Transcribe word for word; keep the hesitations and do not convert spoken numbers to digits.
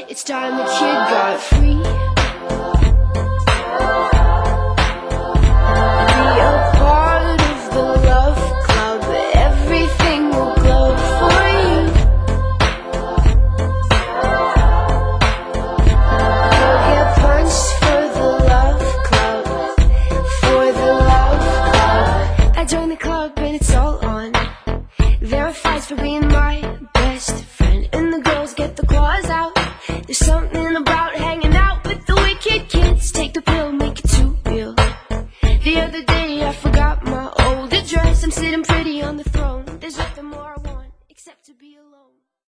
It's time that you got free. Be a part of the love club. Everything will glow for you. Go get punched for the love club. For the love club. I joined the club and it's all on. There are fights for being